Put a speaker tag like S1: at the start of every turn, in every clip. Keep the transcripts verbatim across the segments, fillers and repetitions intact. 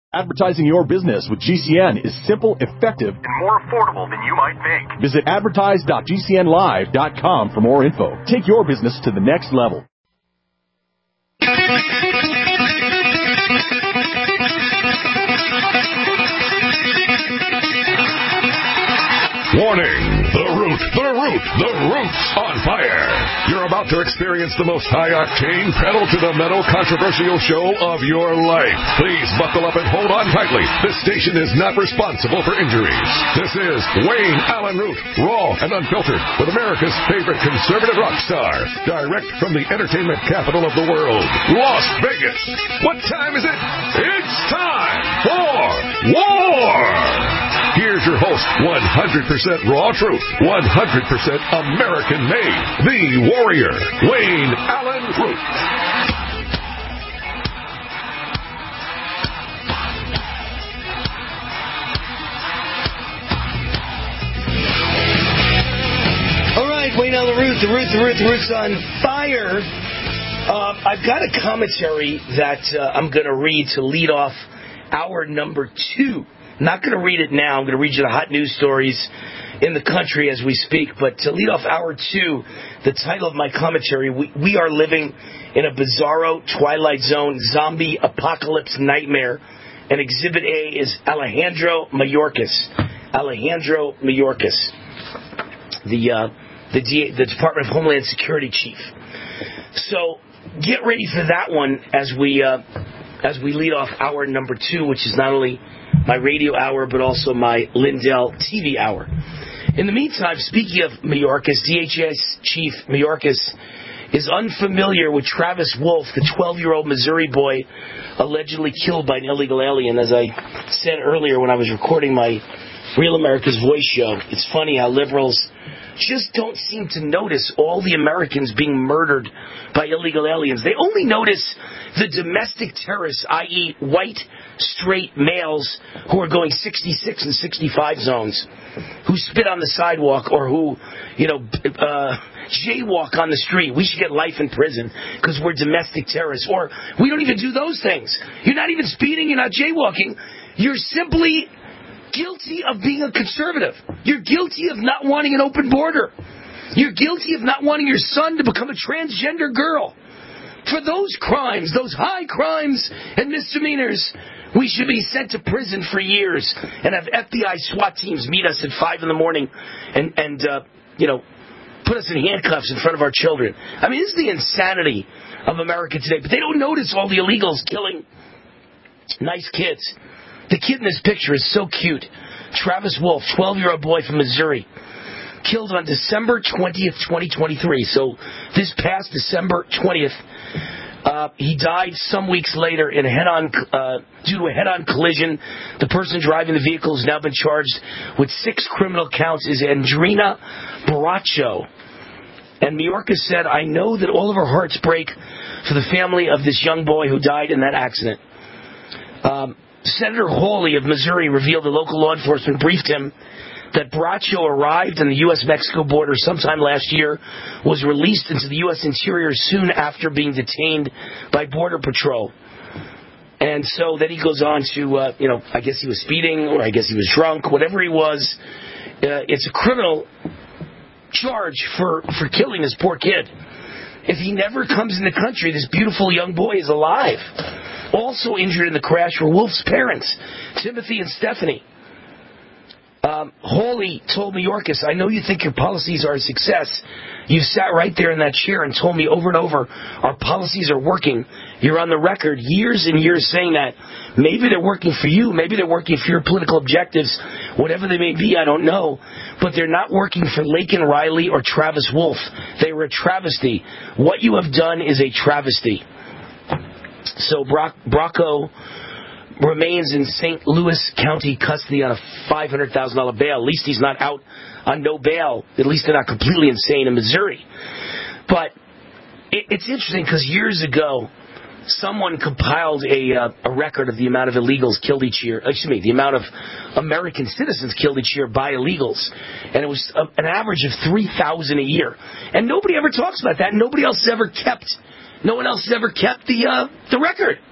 S1: Advertising your business with G C N is simple, effective,
S2: and more affordable than you might think.
S1: Visit advertise dot g c n live dot com for more info. Take your business to the next level.
S3: Warning! The Root, the Root, the Root's on fire. You're about to experience the most high-octane, pedal-to-the-metal controversial show of your life. Please buckle up and hold on tightly. This station is not responsible for injuries. This is Wayne Allen Root, raw and unfiltered, with America's favorite conservative rock star, direct from the entertainment capital of the world, Las Vegas. What time is it? It's time for war! Here's your host, one hundred percent raw truth, one hundred percent American-made, the warrior, Wayne Allen Root.
S4: All right, Wayne Allen Root, the Root, the Root, the Root's on fire. Uh, I've got a commentary that uh, I'm going to read to lead off hour number two. I'm not going to read it now. I'm going to read you the hot news stories in the country as we speak. But to lead off hour two, the title of my commentary, we, we are living in a bizarro Twilight Zone zombie apocalypse nightmare. And Exhibit A is Alejandro Mayorkas. Alejandro Mayorkas, the, uh, the, D- the Department of Homeland Security chief. So get ready for that one as we, uh, as we lead off hour number two, which is not only my radio hour, but also my Lindell T V hour. In the meantime, speaking of Mayorkas, D H S Chief Mayorkas is unfamiliar with Travis Wolf, the twelve-year-old Missouri boy allegedly killed by an illegal alien. As I said earlier when I was recording my Real America's Voice show, it's funny how liberals just don't seem to notice all the Americans being murdered by illegal aliens. They only notice the domestic terrorists, that is white, straight males who are going sixty-six and sixty-five zones, who spit on the sidewalk or who, you know, uh, jaywalk on the street. We should get life in prison because we're domestic terrorists. Or we don't even do those things. You're not even speeding, you're not jaywalking. You're simply guilty of being a conservative. You're guilty of not wanting an open border. You're guilty of not wanting your son to become a transgender girl. For those crimes, those high crimes and misdemeanors, we should be sent to prison for years and have F B I SWAT teams meet us at five in the morning and, and uh, you know, put us in handcuffs in front of our children. I mean, this is the insanity of America today. But they don't notice all the illegals killing nice kids. The kid in this picture is so cute. Travis Wolf, twelve-year-old boy from Missouri, killed on December twentieth, twenty twenty-three. So this past December twentieth, uh, he died some weeks later in a head-on uh, due to a head-on collision. The person driving the vehicle has now been charged with six criminal counts. Is Andrina Baracho. And Mayorkas said, "I know that all of our hearts break for the family of this young boy who died in that accident." Um, Senator Hawley of Missouri revealed that local law enforcement briefed him that Baracho arrived on the U S Mexico border sometime last year, was released into the U S Interior soon after being detained by Border Patrol. And so then he goes on to, uh, you know, I guess he was speeding, or I guess he was drunk, whatever he was. Uh, it's a criminal charge for, for killing this poor kid. If he never comes in the country, this beautiful young boy is alive. Also injured in the crash were Wolf's parents, Timothy and Stephanie. Um, Hawley told Mayorkas, "I know you think your policies are a success. You sat right there in that chair and told me over and over, our policies are working. You're on the record years and years saying that. Maybe they're working for you. Maybe they're working for your political objectives. Whatever they may be, I don't know. But they're not working for Laken Riley or Travis Wolf. They were a travesty. What you have done is a travesty." So Brock, Bracco remains in Saint Louis County custody on a five hundred thousand dollars bail. At least he's not out on no bail. At least they're not completely insane in Missouri. But it, it's interesting because years ago, someone compiled a, uh, a record of the amount of illegals killed each year. Excuse me, the amount of American citizens killed each year by illegals. And it was a, an average of three thousand a year. And nobody ever talks about that. Nobody else has ever kept... No one else has ever kept the uh, the record.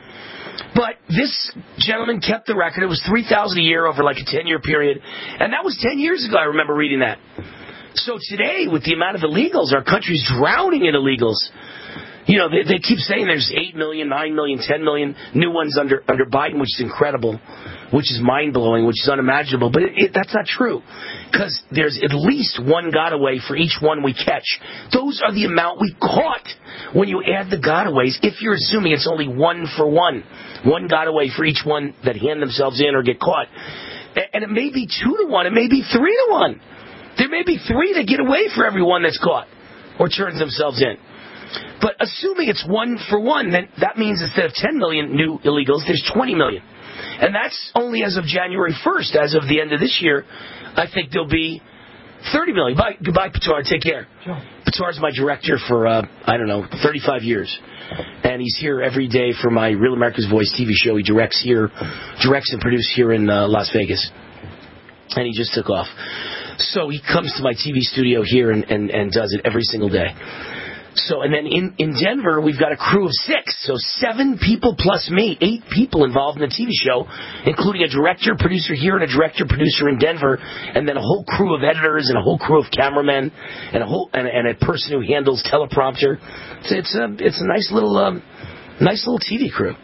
S4: But this gentleman kept the record. It was three thousand a year over like a ten-year period. And that was ten years ago, I remember reading that. So today, with the amount of illegals, our country's drowning in illegals. You know, they, they keep saying there's eight million, nine million, ten million new ones under under Biden, which is incredible, which is mind-blowing, which is unimaginable. But it, it, that's not true, because there's at least one gotaway for each one we catch. Those are the amount we caught when you add the gotaways, if you're assuming it's only one for one. One gotaway for each one that hand themselves in or get caught. And it may be two to one. It may be three to one. There may be three that get away for every one that's caught or turns themselves in. But assuming it's one for one, then that means instead of ten million new illegals, there's twenty million. And that's only as of January first. As of the end of this year, I think there'll be thirty million. Bye, goodbye, Patar. Take care. Sure. Patar's my director for, uh, I don't know, thirty-five years. And he's here every day for my Real America's Voice T V show. He directs here, directs and produces here in uh, Las Vegas. And he just took off. So he comes to my T V studio here and, and, and does it every single day. So, and then in, in Denver, we've got a crew of six. So seven people plus me, eight people involved in the T V show, including a director, producer here and a director, producer in Denver, and then a whole crew of editors and a whole crew of cameramen and a whole and, and a person who handles teleprompter. It's, it's a it's a nice little um, nice little T V crew.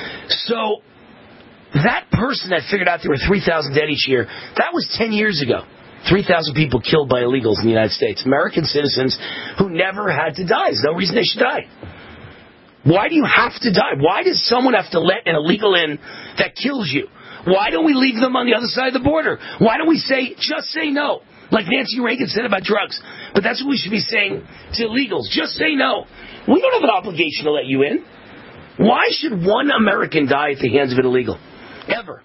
S4: So that person that figured out there were three thousand dead each year, that was ten years ago. three thousand people killed by illegals in the United States. American citizens who never had to die. There's no reason they should die. Why do you have to die? Why does someone have to let an illegal in that kills you? Why don't we leave them on the other side of the border? Why don't we say, just say no? Like Nancy Reagan said about drugs. But that's what we should be saying to illegals. Just say no. We don't have an obligation to let you in. Why should one American die at the hands of an illegal? Ever.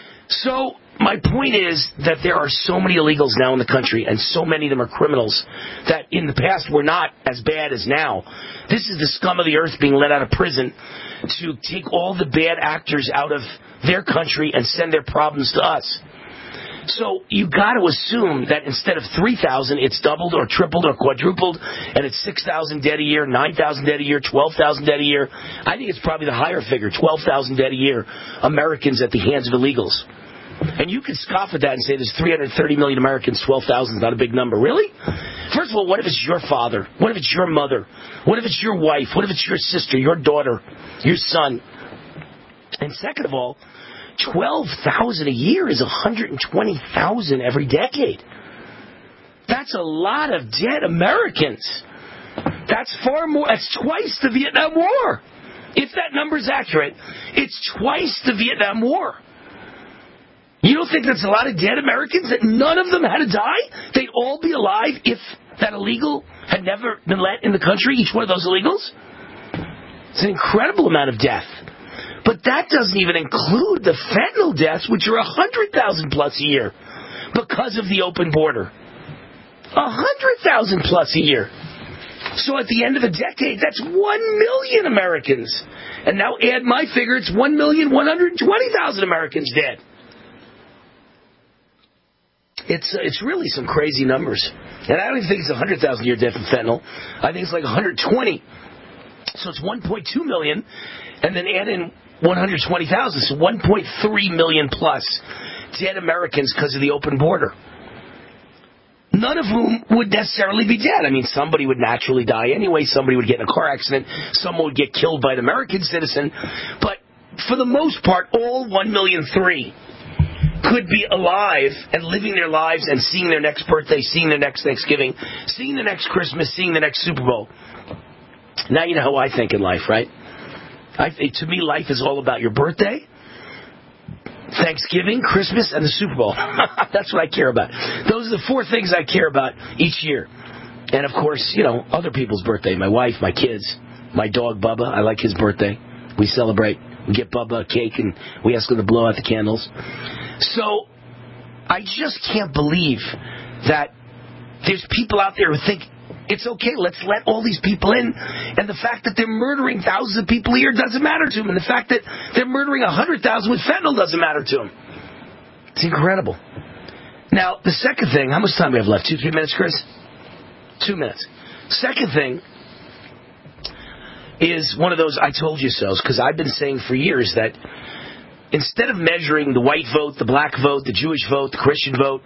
S4: So my point is that there are so many illegals now in the country, and so many of them are criminals that in the past were not as bad as now. This is the scum of the earth being let out of prison to take all the bad actors out of their country and send their problems to us. So you got to assume that instead of three thousand, it's doubled or tripled or quadrupled, and it's six thousand dead a year, nine thousand dead a year, twelve thousand dead a year. I think it's probably the higher figure, twelve thousand dead a year, Americans at the hands of illegals. And you could scoff at that and say there's three hundred thirty million Americans, twelve thousand is not a big number. Really? First of all, what if it's your father? What if it's your mother? What if it's your wife? What if it's your sister, your daughter, your son? And second of all, twelve thousand a year is one hundred twenty thousand every decade. That's a lot of dead Americans. That's far more, that's twice the Vietnam War. If that number is accurate, it's twice the Vietnam War. You don't think that's a lot of dead Americans, that none of them had to die? They'd all be alive if that illegal had never been let in the country, each one of those illegals? It's an incredible amount of death. But that doesn't even include the fentanyl deaths, which are one hundred thousand plus a year because of the open border. one hundred thousand plus a year. So at the end of a decade, that's one million Americans. And now add my figure, it's one million one hundred twenty thousand Americans dead. It's uh, it's really some crazy numbers. And I don't even think it's one hundred thousand a year dead from fentanyl. I think it's like one hundred twenty. So it's one point two million. And then add in one hundred twenty thousand. So one point three million plus dead Americans because of the open border. None of whom would necessarily be dead. I mean, somebody would naturally die anyway. Somebody would get in a car accident. Someone would get killed by an American citizen. But for the most part, all one million three could be alive and living their lives and seeing their next birthday, seeing their next Thanksgiving, seeing the next Christmas, seeing the next Super Bowl. Now you know how I think in life, right? I, to me, life is all about your birthday, Thanksgiving, Christmas, and the Super Bowl. That's what I care about. Those are the four things I care about each year. And, of course, you know, other people's birthday, my wife, my kids, my dog, Bubba. I like his birthday. We celebrate. We get Bubba a cake, and we ask him to blow out the candles. So I just can't believe that there's people out there who think it's okay, let's let all these people in, and the fact that they're murdering thousands of people a year doesn't matter to them, and the fact that they're murdering one hundred thousand with fentanyl doesn't matter to them. It's incredible. Now, the second thing, how much time do we have left? Two, three minutes, Chris? Two minutes. Second thing, is one of those I told you so's, because I've been saying for years that instead of measuring the white vote, the black vote, the Jewish vote, the Christian vote,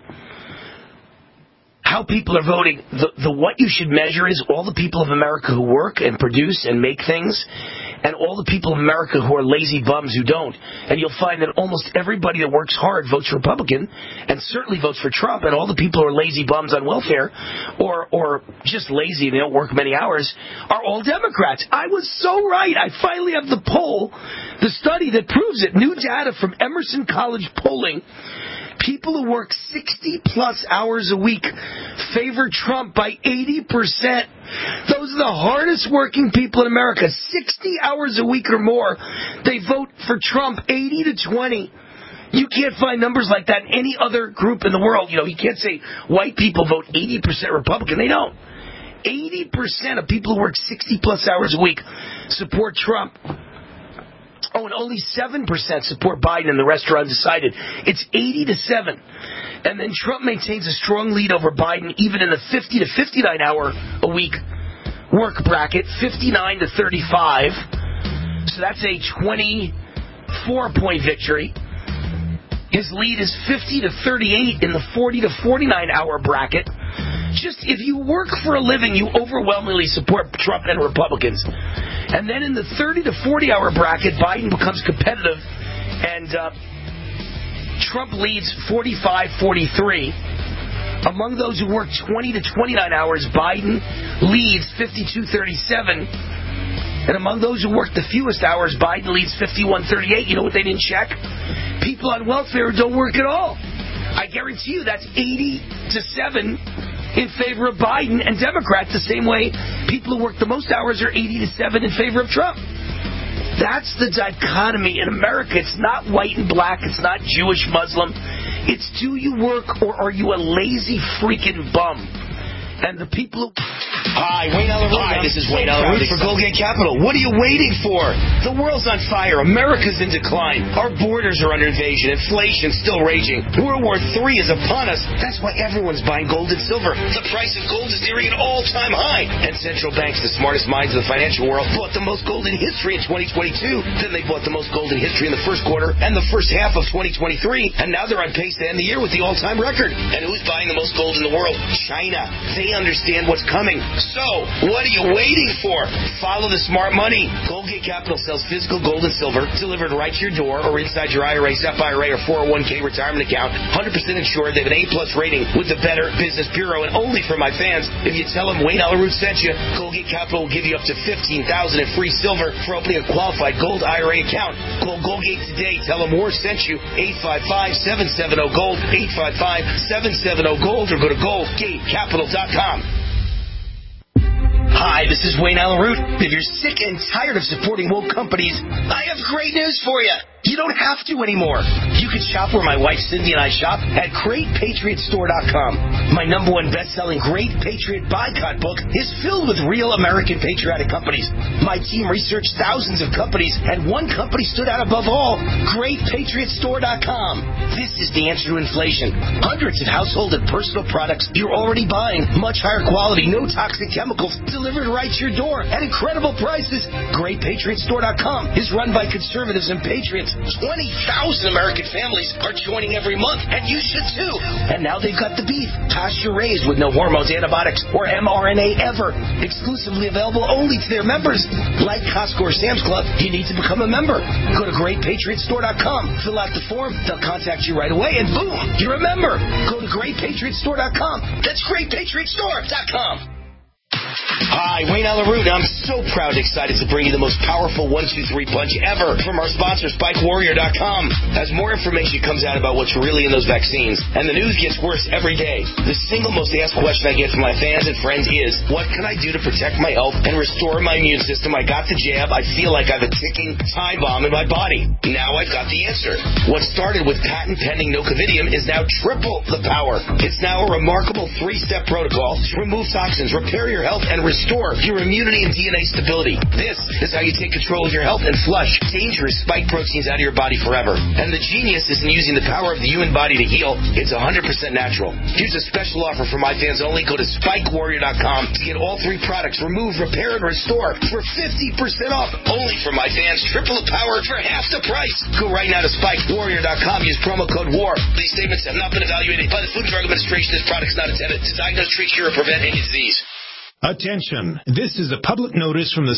S4: how people are voting, the, the what you should measure is all the people of America who work and produce and make things, and all the people of America who are lazy bums who don't. And you'll find that almost everybody that works hard votes Republican, and certainly votes for Trump, and all the people who are lazy bums on welfare, or or just lazy and they don't work many hours, are all Democrats. I was so right. I finally have the poll, the study that proves it. New data from Emerson College Polling. People who work sixty plus hours a week favor Trump by eighty percent. Those are the hardest working people in America. sixty hours a week or more. They vote for Trump eighty to twenty. You can't find numbers like that in any other group in the world. You know, you can't say white people vote eighty percent Republican. They don't. eighty percent of people who work sixty plus hours a week support Trump. Oh, and only seven percent support Biden, and the rest are undecided. It's eighty to seven. And then Trump maintains a strong lead over Biden even in the fifty to fifty-nine hour a week work bracket, fifty-nine to thirty-five. So that's a twenty-four point victory. His lead is fifty to thirty-eight in the forty to forty-nine hour bracket. Just if you work for a living, you overwhelmingly support Trump and Republicans. And then in the thirty to forty hour bracket, Biden becomes competitive, and uh, Trump leads forty-five forty-three. Among those who work twenty to twenty-nine hours, Biden leads fifty-two thirty-seven. And among those who work the fewest hours, Biden leads fifty-one thirty-eight. You know what they didn't check? People on welfare don't work at all. I guarantee you that's eighty to seven in favor of Biden and Democrats, the same way people who work the most hours are eighty to seven in favor of Trump. That's the dichotomy in America. It's not white and black. It's not Jewish, Muslim. It's do you work or are you a lazy freaking bum? And the people who...
S5: Hi, Wayne Alaroot. Hi, this is Wayne Alaroot for Goldgate Capital. What are you waiting for? The world's on fire. America's in decline. Our borders are under invasion. Inflation's still raging. World War Three is upon us. That's why everyone's buying gold and silver. The price of gold is nearing an all-time high. And central banks, the smartest minds of the financial world, bought the most gold in history in twenty twenty-two. Then they bought the most gold in history in the first quarter and the first half of twenty twenty-three. And now they're on pace to end the year with the all-time record. And who's buying the most gold in the world? China. They understand what's coming. So, what are you waiting for? Follow the smart money. Goldgate Capital sells physical gold and silver delivered right to your door or inside your I R A, S E P I R A, or four oh one k retirement account. one hundred percent insured. They have an A plus rating with the Better Business Bureau. And only for my fans, if you tell them Wayne Alaroot sent you, Goldgate Capital will give you up to fifteen thousand dollars in free silver for opening a qualified gold I R A account. Call Goldgate today. Tell them Moore sent you. eight five five, seven seven zero, GOLD. eight five five, seven seven zero, GOLD. Or go to goldgate capital dot com. Hi, this is Wayne Alaroot. If you're sick and tired of supporting woke companies, I have great news for you. You don't have to anymore. You can shop where my wife Cindy and I shop at great patriot store dot com. My number one best-selling Great Patriot Boycott book is filled with real American patriotic companies. My team researched thousands of companies, and one company stood out above all, great patriot store dot com. This is the answer to inflation. Hundreds of household and personal products you're already buying, much higher quality, no toxic chemicals, delivered right to your door at incredible prices. great patriot store dot com is run by conservatives and patriots. twenty thousand American families are joining every month, and you should too. And now they've got the beef, pasture-raised with no hormones, antibiotics, or M R N A ever. Exclusively available only to their members. Like Costco or Sam's Club, you need to become a member. Go to great patriot store dot com, fill out the form, they'll contact you right away, and boom, you're a member. Go to great patriot store dot com. That's great patriot store dot com. Hi, Wayne Alaroot. I'm so proud and excited to bring you the most powerful one two three punch ever from our sponsor, Spike Warrior dot com. As more information comes out about what's really in those vaccines, and the news gets worse every day, the single most asked question I get from my fans and friends is, what can I do to protect my health and restore my immune system? I got the jab. I feel like I have a ticking time bomb in my body. Now I've got the answer. What started with patent-pending Nocovidium is now triple the power. It's now a remarkable three-step protocol to remove toxins, repair your health, and and restore your immunity and D N A stability. This is how you take control of your health and flush dangerous spike proteins out of your body forever. And the genius is in using the power of the human body to heal. It's one hundred percent natural. Here's a special offer for my fans only. Go to spike warrior dot com to get all three products, remove, repair, and restore for fifty percent off. Only for my fans. Triple the power for half the price. Go right now to spike warrior dot com. Use promo code WAR. These statements have not been evaluated by the Food and Drug Administration. This product is not intended to diagnose, treat, cure, or prevent any disease.
S6: Attention. This is a public notice from the...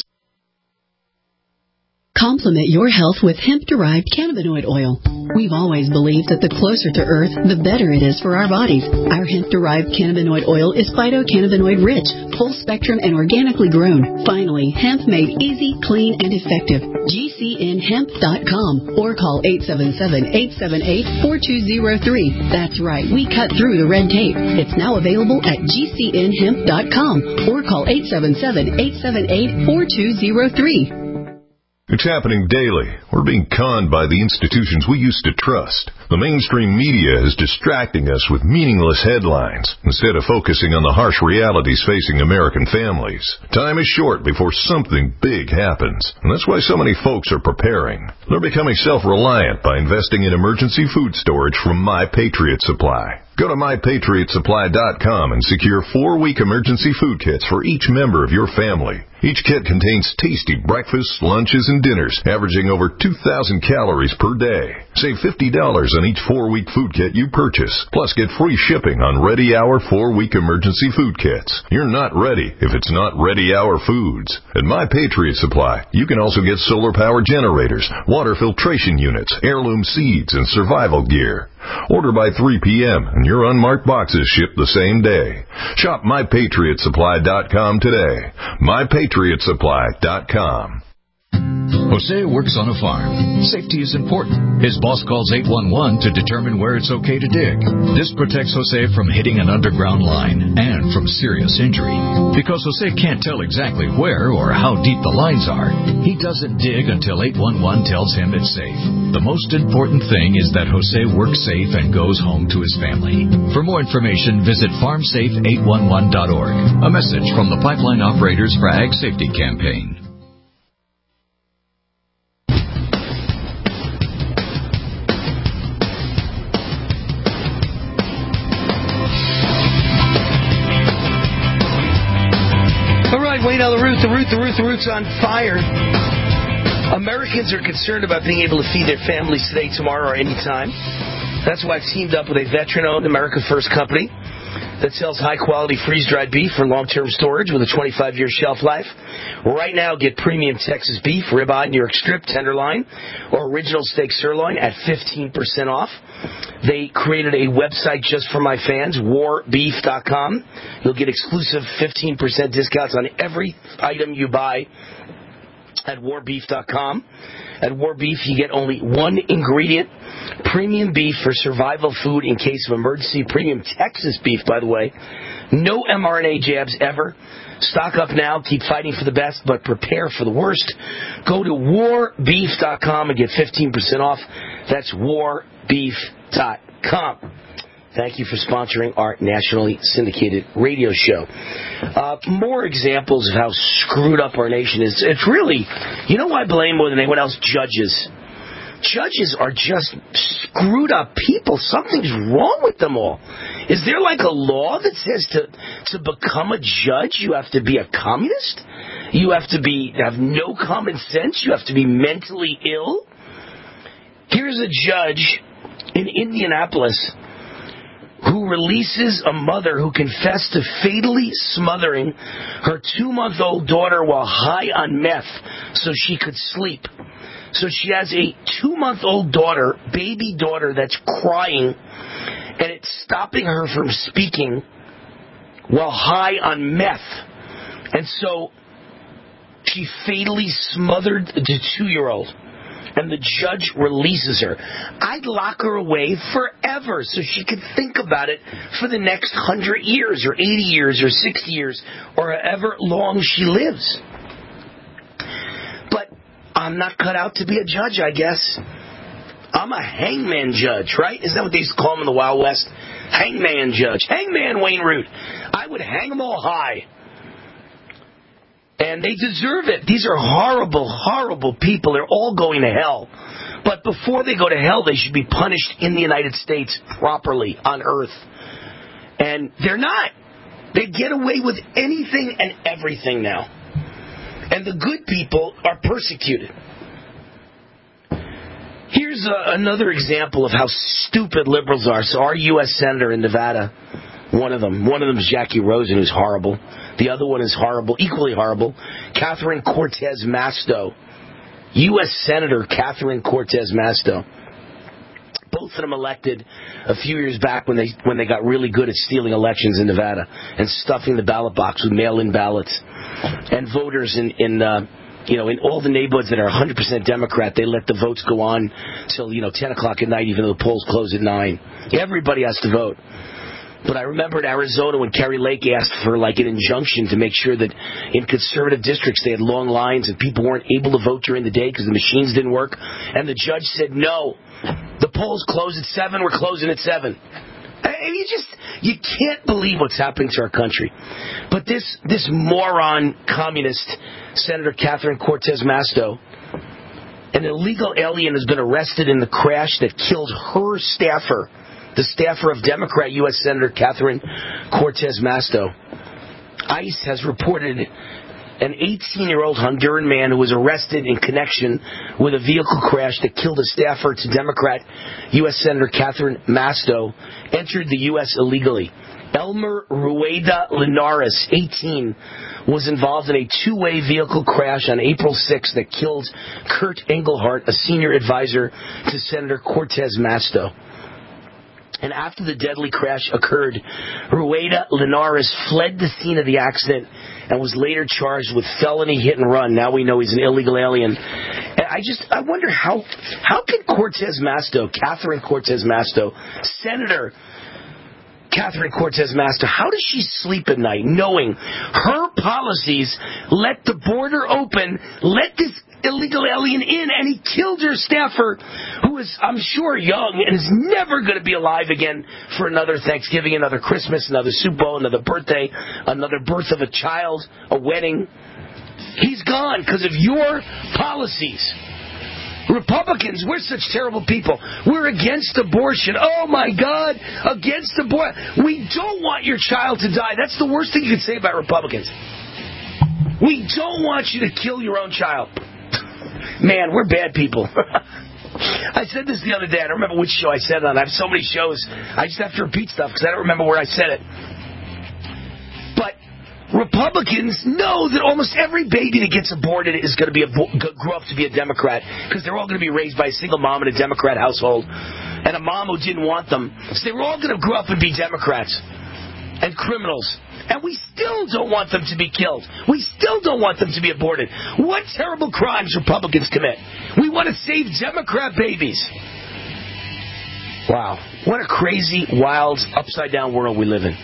S7: Complement your health with hemp-derived cannabinoid oil. We've always believed that the closer to Earth, the better it is for our bodies. Our hemp-derived cannabinoid oil is phytocannabinoid-rich, full-spectrum, and organically grown. Finally, hemp made easy, clean, and effective. G C N hemp dot com or call eight seven seven, eight seven eight, four two zero three. That's right, we cut through the red tape. It's now available at G C N hemp dot com or call eight seven seven, eight seven eight, four two zero three.
S3: It's happening daily. We're being conned by the institutions we used to trust. The mainstream media is distracting us with meaningless headlines instead of focusing on the harsh realities facing American families. Time is short before something big happens, and that's why so many folks are preparing. They're becoming self-reliant by investing in emergency food storage from My Patriot Supply. Go to my patriot supply dot com and secure four-week emergency food kits for each member of your family. Each kit contains tasty breakfasts, lunches, and dinners, averaging over two thousand calories per day. Save fifty dollars on each four-week food kit you purchase, plus get free shipping on Ready Hour four-week emergency food kits. You're not ready if it's not Ready Hour Foods. At My Patriot Supply, you can also get solar power generators, water filtration units, heirloom seeds, and survival gear. Order by three p.m. and your unmarked boxes ship the same day. Shop my patriot supply dot com today. my patriot supply dot com.
S8: Jose works on a farm. Safety is important. His boss calls eight one one to determine where it's okay to dig. This protects Jose from hitting an underground line and from serious injury. Because Jose can't tell exactly where or how deep the lines are, he doesn't dig until eight one one tells him it's safe. The most important thing is that Jose works safe and goes home to his family. For more information, visit farm safe eight one one dot org. A message from the Pipeline Operators for Ag Safety Campaign.
S4: Wayne on the Root, the Root, the Root, the Root's on fire. Americans are concerned about being able to feed their families today, tomorrow, or any time. That's why I've teamed up with a veteran-owned America First company that sells high-quality freeze-dried beef for long-term storage with a twenty-five year shelf life. Right now, get premium Texas beef, ribeye, New York strip, tenderloin, or original steak sirloin at fifteen percent off. They created a website just for my fans, war beef dot com. You'll get exclusive fifteen percent discounts on every item you buy at war beef dot com. At Warbeef, you get only one ingredient, premium beef for survival food in case of emergency. Premium Texas beef, by the way. No M R N A jabs ever. Stock up now. Keep fighting for the best, but prepare for the worst. Go to war beef dot com and get fifteen percent off. That's war beef dot com. Thank you for sponsoring our nationally syndicated radio show. Uh, more examples of how screwed up our nation is. It's really, you know who I blame more than anyone else? Judges. Judges are just screwed up people. Something's wrong with them all. Is there like a law that says to to become a judge you have to be a communist? You have to be have no common sense? You have to be mentally ill? Here's a judge in Indianapolis who releases a mother who confessed to fatally smothering her two-month-old daughter while high on meth so she could sleep. So she has a two-month-old daughter, baby daughter, that's crying, and it's stopping her from speaking while high on meth. And so she fatally smothered the two-year-old. And the judge releases her. I'd lock her away forever so she could think about it for the next hundred years or eighty years or sixty years or however long she lives. But I'm not cut out to be a judge, I guess. I'm a hangman judge, right? Isn't that what they used to call him in the Wild West? Hangman judge. Hangman Wayne Root. I would hang them all high. And they deserve it. These are horrible, horrible people. They're all going to hell. But before they go to hell, they should be punished in the United States properly on earth. And they're not. They get away with anything and everything now. And the good people are persecuted. Here's a, another example of how stupid liberals are. So our U S Senator in Nevada, one of them, one of them is Jackie Rosen, who's horrible. The other one is horrible, equally horrible. Catherine Cortez Masto. U S Senator Catherine Cortez Masto. Both of them elected a few years back when they when they got really good at stealing elections in Nevada and stuffing the ballot box with mail-in ballots. And voters in, in uh, you know, in all the neighborhoods that are one hundred percent Democrat, they let the votes go on till, you know, ten o'clock at night, even though the polls close at nine. Everybody has to vote. But I remember in Arizona when Kerry Lake asked for, like, an injunction to make sure that in conservative districts they had long lines and people weren't able to vote during the day because the machines didn't work. And the judge said, no, the polls close at seven, we're closing at seven. And you just, you can't believe what's happening to our country. But this, this moron communist, Senator Catherine Cortez Masto, an illegal alien has been arrested in the crash that killed her staffer, the staffer of Democrat U S Senator Catherine Cortez Masto. ICE has reported an eighteen-year-old Honduran man who was arrested in connection with a vehicle crash that killed a staffer to Democrat U S Senator Catherine Masto entered the U S illegally. Elmer Rueda Linares, eighteen, was involved in a two-way vehicle crash on April sixth that killed Kurt Engelhardt, a senior advisor to Senator Cortez Masto. And after the deadly crash occurred, Rueda Linares fled the scene of the accident and was later charged with felony hit and run. Now we know he's an illegal alien. And I just, I wonder how, how can Cortez Masto, Catherine Cortez Masto, Senator Catherine Cortez Masto, how does she sleep at night knowing her policies let the border open, let this illegal alien in, and he killed her staffer, who is, I'm sure, young and is never going to be alive again for another Thanksgiving, another Christmas, another Super Bowl, another birthday, another birth of a child, a wedding. He's gone because of your policies. Republicans, we're such terrible people. We're against abortion. Oh, my God, against abortion. We don't want your child to die. That's the worst thing you can say about Republicans. We don't want you to kill your own child. Man, we're bad people. I said this the other day. I don't remember which show I said it on. I have so many shows. I just have to repeat stuff because I don't remember where I said it. But Republicans know that almost every baby that gets aborted is going to be a, grow up to be a Democrat because they're all going to be raised by a single mom in a Democrat household and a mom who didn't want them. So they were all going to grow up and be Democrats and criminals. And we still don't want them to be killed. We still don't want them to be aborted. What terrible crimes Republicans commit. We want to save Democrat babies. Wow. What a crazy, wild, upside-down world we live in.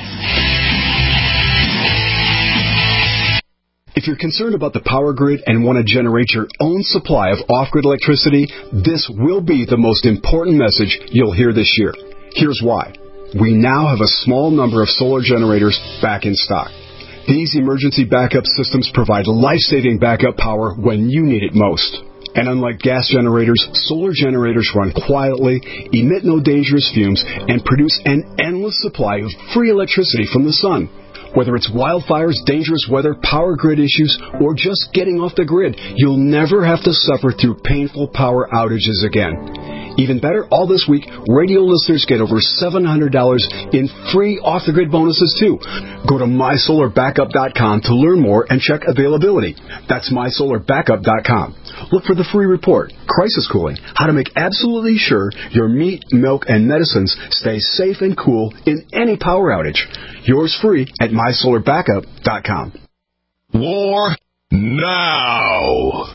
S9: If you're concerned about the power grid and want to generate your own supply of off-grid electricity, this will be the most important message you'll hear this year. Here's why. We now have a small number of solar generators back in stock. These emergency backup systems provide life-saving backup power when you need it most. And unlike gas generators, solar generators run quietly, emit no dangerous fumes, and produce an endless supply of free electricity from the sun. Whether it's wildfires, dangerous weather, power grid issues, or just getting off the grid, you'll never have to suffer through painful power outages again. Even better, all this week, radio listeners get over seven hundred dollars in free off-the-grid bonuses, too. Go to my solar backup dot com to learn more and check availability. That's my solar backup dot com. Look for the free report, Crisis Cooling, how to make absolutely sure your meat, milk, and medicines stay safe and cool in any power outage. Yours free at my solar backup dot com.
S3: War now.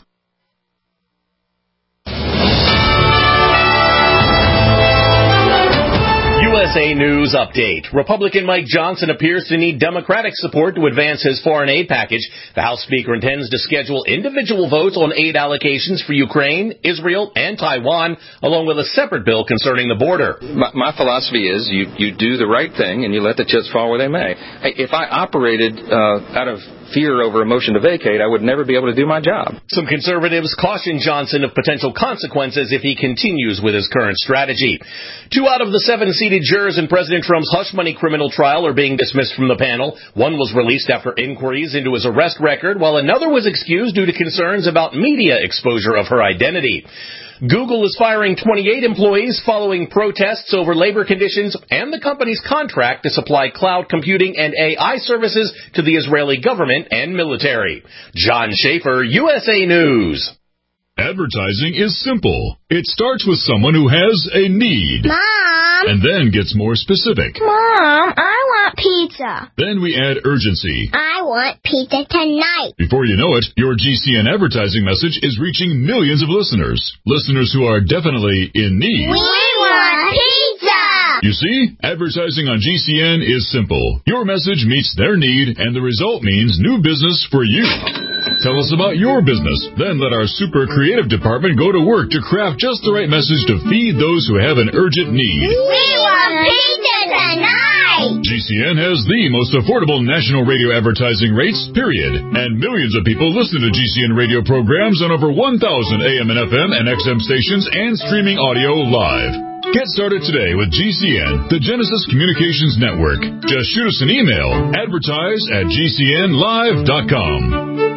S10: U S A News Update. Republican Mike Johnson appears to need Democratic support to advance his foreign aid package. The House Speaker intends to schedule individual votes on aid allocations for Ukraine, Israel, and Taiwan, along with a separate bill concerning the border.
S11: My, my philosophy is you, you do the right thing and you let the chips fall where they may. If I operated uh, out of fear over a motion to vacate, I would never be able to do my job.
S10: Some conservatives caution Johnson of potential consequences if he continues with his current strategy. Two out of the seven seated jurors in President Trump's hush money criminal trial are being dismissed from the panel. One was released after inquiries into his arrest record, while another was excused due to concerns about media exposure of her identity. Google is firing twenty-eight employees following protests over labor conditions and the company's contract to supply cloud computing and A I services to the Israeli government and military. John Schaefer, U S A News.
S12: Advertising is simple. It starts with someone who has a need.
S13: Mom!
S12: And then gets more specific.
S13: Mom, I want pizza.
S12: Then we add urgency.
S13: I want pizza tonight.
S12: Before you know it, your G C N advertising message is reaching millions of listeners. Listeners who are definitely in need.
S13: We want pizza!
S12: You see, advertising on G C N is simple. Your message meets their need, and the result means new business for you. Tell us about your business. Then let our super creative department go to work to craft just the right message to feed those who have an urgent need.
S13: We want pizza tonight!
S12: G C N has the most affordable national radio advertising rates, period. And millions of people listen to G C N radio programs on over one thousand A M and F M and X M stations and streaming audio live. Get started today with G C N, the Genesis Communications Network. Just shoot us an email, advertise at G C N live dot com.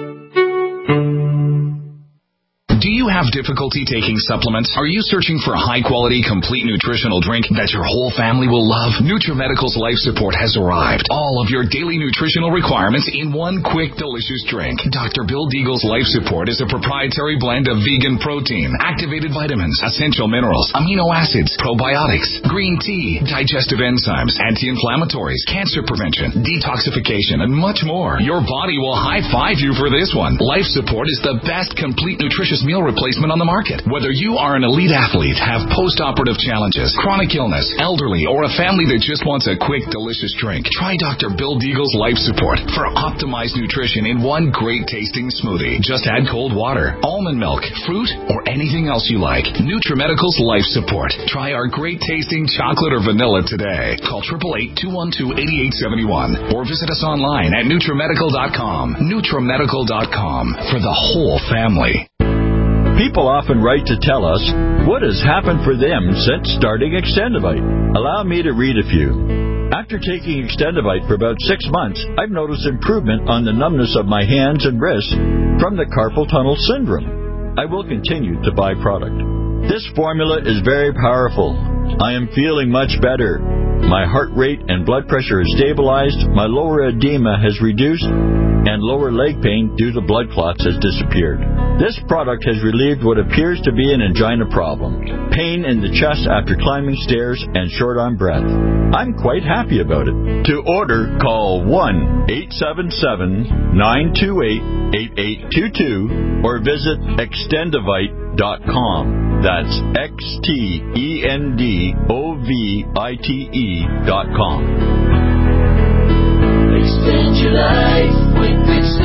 S14: Do you have difficulty taking supplements? Are you searching for a high-quality, complete nutritional drink that your whole family will love? NutriMedical's Life Support has arrived. All of your daily nutritional requirements in one quick, delicious drink. Doctor Bill Deagle's Life Support is a proprietary blend of vegan protein, activated vitamins, essential minerals, amino acids, probiotics, green tea, digestive enzymes, anti-inflammatories, cancer prevention, detoxification, and much more. Your body will high-five you for this one. Life Support is the best complete nutritious meal replacement on the market. Whether you are an elite athlete, have post-operative challenges, chronic illness, elderly, or a family that just wants a quick, delicious drink, try Doctor Bill Deagle's Life Support for optimized nutrition in one great-tasting smoothie. Just add cold water, almond milk, fruit, or anything else you like. NutriMedical's Life Support. Try our great-tasting chocolate or vanilla today. Call eight eight eight, two one two, eight eight seven one or visit us online at NutriMedical dot com. NutriMedical dot com for the whole family.
S15: People often write to tell us what has happened for them since starting Extendivite. Allow me to read a few. After taking Extendivite for about six months, I've noticed improvement on the numbness of my hands and wrists from the carpal tunnel syndrome. I will continue to buy product. This formula is very powerful. I am feeling much better. My heart rate and blood pressure is stabilized, my lower edema has reduced, and lower leg pain due to blood clots has disappeared. This product has relieved what appears to be an angina problem, pain in the chest after climbing stairs, and short on breath. I'm quite happy about it. To order, call one eight seven seven, nine two eight, eight eight two two or visit extendivite dot com. That's X T E N D O V I T E dot com.
S16: Extend your life with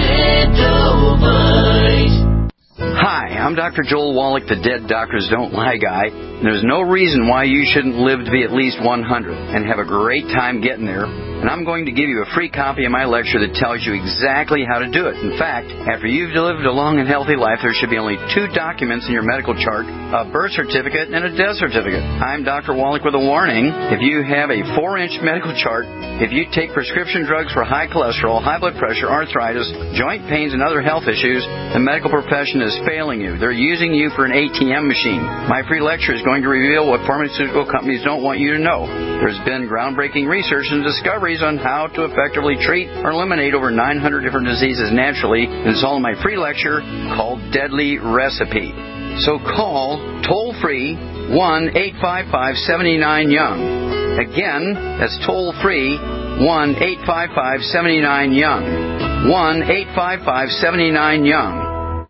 S16: Extendivite.
S17: Hi, I'm Doctor Joel Wallach, the Dead Doctors Don't Lie guy. There's no reason why you shouldn't live to be at least one hundred and have a great time getting there. And I'm going to give you a free copy of my lecture that tells you exactly how to do it. In fact, after you've lived a long and healthy life, there should be only two documents in your medical chart, a birth certificate and a death certificate. I'm Doctor Wallach with a warning. If you have a four-inch medical chart, if you take prescription drugs for high cholesterol, high blood pressure, arthritis, joint pains, and other health issues, the medical profession is failing you. They're using you for an A T M machine. My free lecture is going to reveal what pharmaceutical companies don't want you to know. There's been groundbreaking research and discoveries on how to effectively treat or eliminate over nine hundred different diseases naturally, and it's all in my free lecture called Deadly Recipe. So call toll-free one eight five five, seven nine, young. Again, that's toll-free one eight five five, seven nine, young. one eight five five, seven nine, young.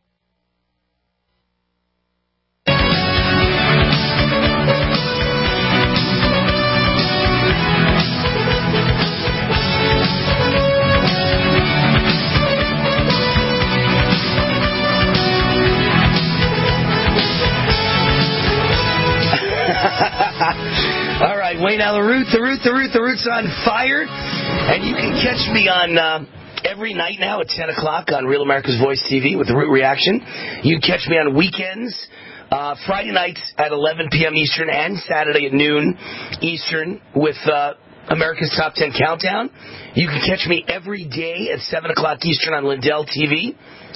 S4: All right, Wayne, now the root, the root, the root, the root's on fire, and you can catch me on uh, every night now at ten o'clock on Real America's Voice T V with The Root Reaction. You can catch me on weekends, uh, Friday nights at eleven p.m. Eastern and Saturday at noon Eastern with uh, America's Top ten Countdown. You can catch me every day at seven o'clock Eastern on Lindell T V.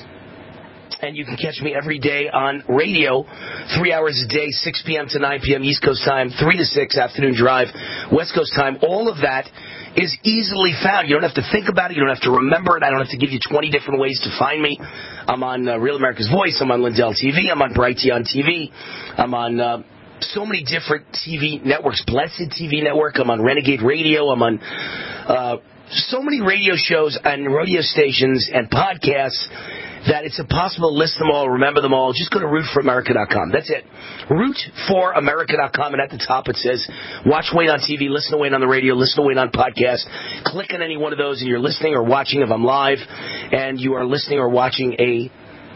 S4: And you can catch me every day on radio, three hours a day, six p.m. to nine p.m. East Coast time, three to six afternoon drive, West Coast time. All of that is easily found. You don't have to think about it. You don't have to remember it. I don't have to give you twenty different ways to find me. I'm on uh, Real America's Voice. I'm on Lindell T V. I'm on Bright T on T V. I'm on uh, so many different T V networks. Blessed T V Network. I'm on Renegade Radio. I'm on uh, so many radio shows and radio stations and podcasts that it's impossible to list them all, remember them all. Just go to root for america dot com. That's it. root for america dot com, and at the top it says, watch Wayne on T V, listen to Wayne on the radio, listen to Wayne on podcast. Click on any one of those, and you're listening or watching if I'm live, and you are listening or watching a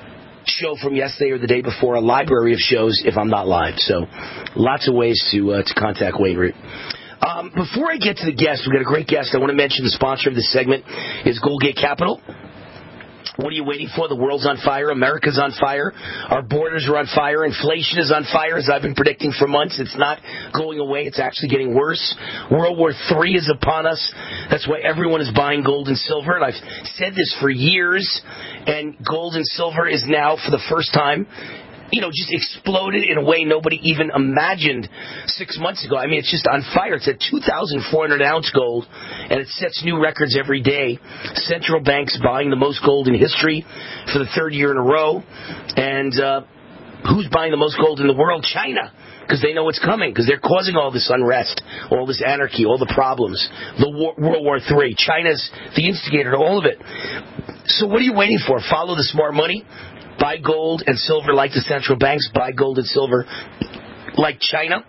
S4: show from yesterday or the day before, a library of shows if I'm not live. So lots of ways to uh, to contact Wayne Root. Um, before I get to the guest, we've got a great guest. I want to mention the sponsor of this segment is Goldgate Capital. What are you waiting for? The world's on fire. America's on fire. Our borders are on fire. Inflation is on fire, as I've been predicting for months. It's not going away. It's actually getting worse. World War Three is upon us. That's why everyone is buying gold and silver. And I've said this for years. And gold and silver is now, for the first time, you know, just exploded in a way nobody even imagined six months ago. I mean, it's just on fire. It's at two thousand four hundred ounce gold, and it sets new records every day. Central banks buying the most gold in history for the third year in a row. And uh, who's buying the most gold in the world? China. Because they know what's coming, because they're causing all this unrest, all this anarchy, all the problems. The war, World War Three. China's the instigator to all of it. So what are you waiting for? Follow the smart money. Buy gold and silver like the central banks. Buy gold and silver like China.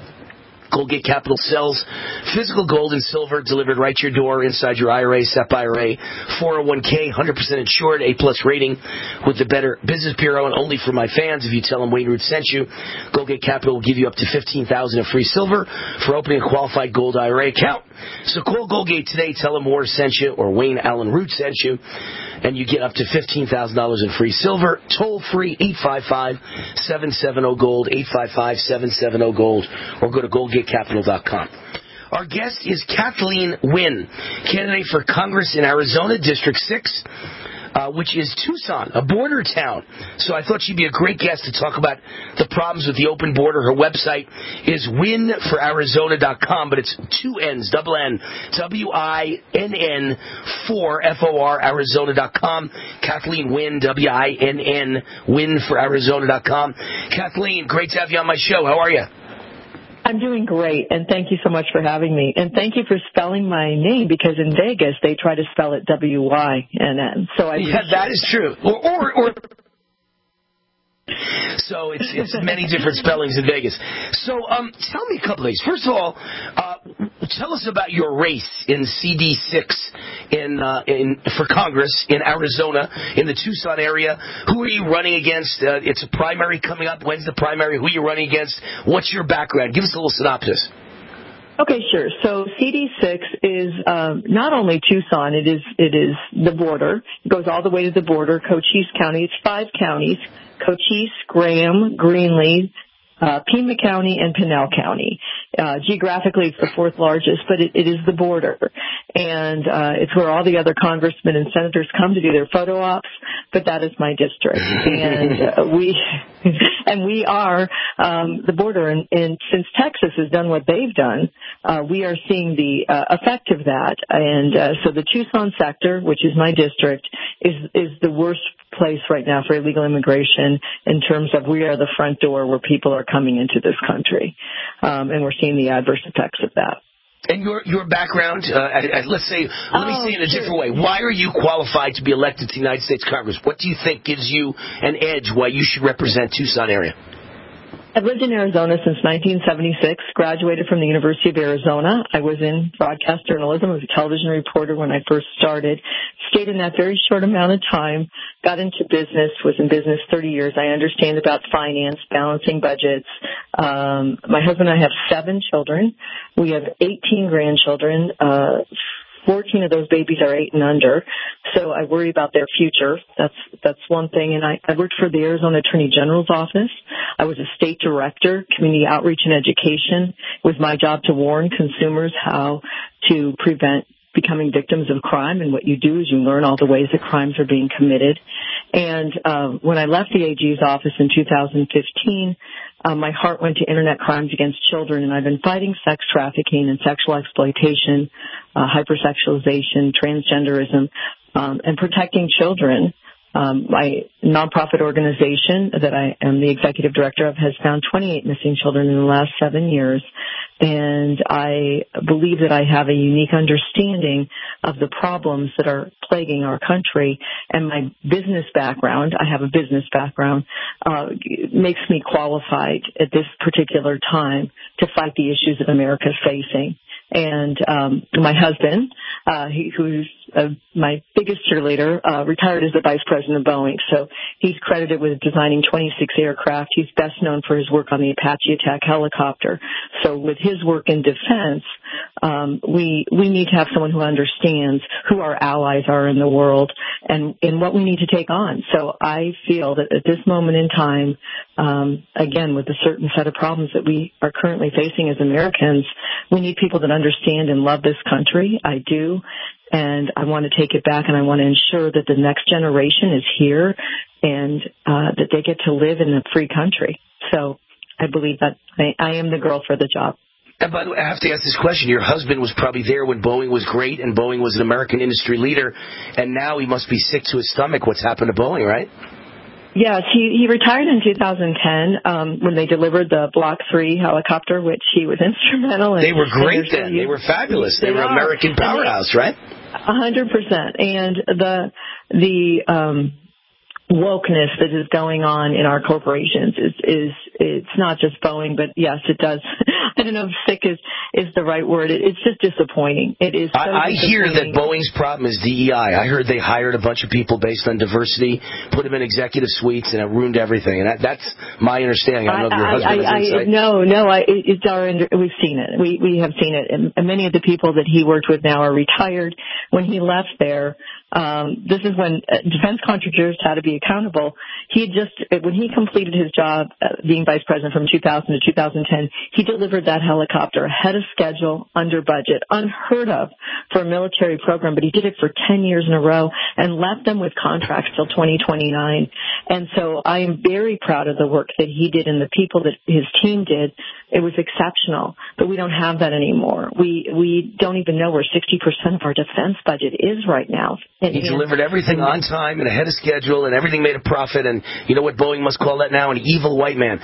S4: Goldgate Capital sells physical gold and silver delivered right to your door inside your I R A, S E P I R A, four oh one k, one hundred percent insured, A-plus rating with the Better Business Bureau, and only for my fans. If you tell them Wayne Root sent you, Goldgate Capital will give you up to fifteen thousand dollars of free silver for opening a qualified gold I R A account. So call Goldgate today, tell them Moore sent you or Wayne Allen Root sent you, and you get up to fifteen thousand dollars in free silver. Toll free, eight five five, seven seven zero, GOLD, eight five five, seven seven zero, GOLD, or go to goldgate capital dot com. Our guest is Kathleen Wynne, candidate for Congress in Arizona, District six, uh, which is Tucson, a border town. So I thought she'd be a great guest to talk about the problems with the open border. Her website is win for arizona dot com, but it's two N's, double N, W I N N, for, F O R, arizona dot com. Kathleen Wynne, W I N N, win for arizona dot com. Kathleen, great to have you on my show. How are you?
S18: I'm doing great, and thank you so much for having me. And thank you for spelling my name, because in Vegas they try to spell it W Y N N. So I
S4: yeah, that is true. Or, or, or so it's it's many different spellings in Vegas. So um, tell me a couple things. First of all, uh, tell us about your race in C D six in uh, in for Congress in Arizona in the Tucson area. Who are you running against? Uh, it's a primary coming up. When's the primary? Who are you running against? What's your background? Give us a little synopsis.
S18: Okay, sure. So C D six is um, not only Tucson, it is it is the border. It goes all the way to the border, Cochise County. It's five counties: Cochise, Graham, Greenlee, uh, Pima County, and Pinell County. Uh, geographically, it's the fourth largest, but it, it is the border. And uh, it's where all the other congressmen and senators come to do their photo ops, but that is my district. And uh, we and we are um, the border. And, and since Texas has done what they've done, uh, we are seeing the uh, effect of that. And uh, so the Tucson sector, which is my district, is is the worst place right now for illegal immigration in terms of we are the front door where people are coming into this country. Um, and we're seeing the adverse effects of that.
S4: And your your background, uh, uh, let's say, let
S18: oh,
S4: me say it in a
S18: sure.
S4: different way. Why are you qualified to be elected to the United States Congress? What do you think gives you an edge why you should represent Tucson area?
S18: I've lived in Arizona since nineteen seventy-six, graduated from the University of Arizona. I was in broadcast journalism. I was a television reporter when I first started. Stayed in that very short amount of time, got into business, was in business thirty years. I understand about finance, balancing budgets. Um, my husband and I have seven children. We have eighteen grandchildren, uh, fourteen of those babies are eight and under, so I worry about their future. That's that's one thing. And I, I worked for the Arizona Attorney General's office. I was a state director, community outreach and education. It was my job to warn consumers how to prevent becoming victims of crime, and what you do is you learn all the ways that crimes are being committed. And uh, when I left the A G's office in two thousand fifteen, uh, my heart went to internet crimes against children, and I've been fighting sex trafficking and sexual exploitation, uh, hypersexualization, transgenderism, um, and protecting children. Um, my nonprofit organization that I am the executive director of has found twenty-eight missing children in the last seven years. And I believe that I have a unique understanding of the problems that are plaguing our country. And my business background, I have a business background, uh, makes me qualified at this particular time to fight the issues that America is facing. And um, my husband, uh, he, who's uh, my biggest cheerleader, uh, retired as the vice president of Boeing. So he's credited with designing twenty-six aircraft. He's best known for his work on the Apache attack helicopter. So with his work in defense, um, we we need to have someone who understands who our allies are in the world and, and what we need to take on. So I feel that at this moment in time, um, again, with a certain set of problems that we are currently facing as Americans, we need people that understand and love this country. I do. And I want to take it back, and I want to ensure that the next generation is here and uh, that they get to live in a free country. So I believe that I, I am the girl for the job.
S4: And by the way, I have to ask this question. Your husband was probably there when Boeing was great and Boeing was an American industry leader, and now he must be sick to his stomach. What's happened to Boeing, right?
S18: Yes, he, he retired in two thousand ten um, when they delivered the Block three helicopter, which he was instrumental in.
S4: They were great then. They were fabulous. They, they were an American powerhouse, right?
S18: A hundred percent. And the the um, wokeness that is going on in our corporations is is it's not just Boeing, but yes, it does. I don't know if sick is is the right word. It, it's just disappointing. It is. So
S4: I, I hear that Boeing's problem is D E I. I heard they hired a bunch of people based on diversity, put them in executive suites, and it ruined everything. And that, that's my understanding. I don't know if your husband
S18: I, I,
S4: has insight.
S18: I, no, no. I, it, it's our. We've seen it. We we have seen it. And many of the people that he worked with now are retired. When he left there, um, this is when defense contractors had to be accountable. He had just when he completed his job uh, being vice president from two thousand to two thousand ten, he delivered that helicopter ahead of schedule, under budget, unheard of for a military program, but he did it for ten years in a row and left them with contracts till twenty twenty-nine. And so I am very proud of the work that he did and the people that his team did. It was exceptional, but we don't have that anymore. We we don't even know where sixty percent of our defense budget is right now. And
S4: he delivered everything on time and ahead of schedule, and everything made a profit. And you know what Boeing must call that now? An evil white man.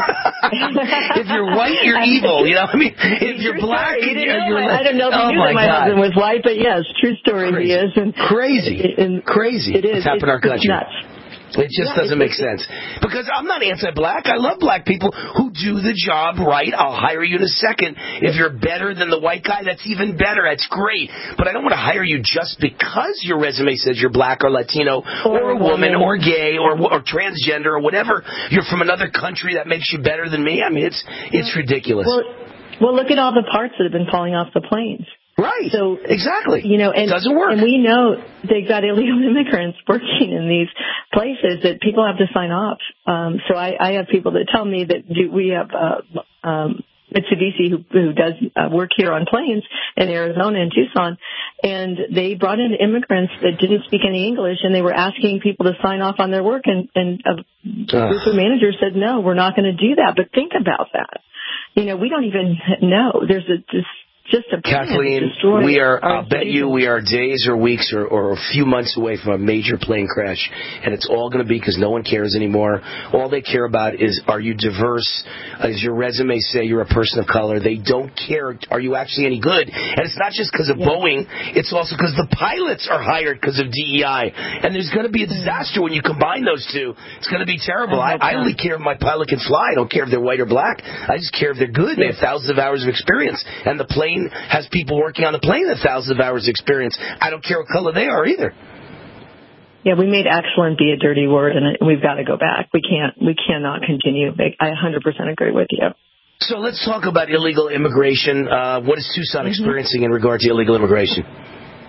S4: If you're white, you're evil. You know, I mean, if you're black,
S18: you
S4: you're, you're
S18: I don't know if
S4: oh
S18: you knew that my
S4: God.
S18: husband was white, but yes, true story.
S4: Crazy.
S18: He is. And
S4: crazy,
S18: and
S4: crazy.
S18: It is.
S4: What's happened in our country?
S18: Nuts.
S4: It just
S18: yeah,
S4: doesn't make sense. Because I'm not anti-black. I love black people who do the job right. I'll hire you in a second. If you're better than the white guy, that's even better. That's great. But I don't want to hire you just because your resume says you're black or Latino or, or a woman or gay or, or transgender or whatever. You're from another country that makes you better than me. I mean, it's it's ridiculous.
S18: Well, well, look at all the parts that have been falling off the planes.
S4: Right.
S18: So
S4: exactly.
S18: You know, and
S4: it doesn't work.
S18: And we know they've got illegal immigrants working in these places that people have to sign off. Um, so I, I have people that tell me that do, we have uh, um, Mitsubishi who, who does uh, work here on planes in Arizona and Tucson, and they brought in immigrants that didn't speak any English, and they were asking people to sign off on their work, and, and a group of managers said, no, we're not going to do that. But think about that. You know, we don't even know. There's a this. Just a
S4: Kathleen, we are, I'll bet you we are days or weeks or, or a few months away from a major plane crash, and it's all going to be because no one cares anymore. All they care about is, are you diverse? Does your resume say you're a person of color? They don't care. Are you actually any good? And it's not just because of yeah. Boeing. It's also because the pilots are hired because of D E I. And there's going to be a disaster when you combine those two. It's going to be terrible. I, I, I only care if my pilot can fly. I don't care if they're white or black. I just care if they're good. They have thousands of hours of experience. And the plane has people working on the plane with thousands of hours of experience. I don't care what color they are either.
S18: Yeah, we made excellent be a dirty word, and we've got to go back. We can't, we cannot continue. I one hundred percent agree with you.
S4: So let's talk about illegal immigration. Uh, what is Tucson mm-hmm. experiencing in regard to illegal immigration?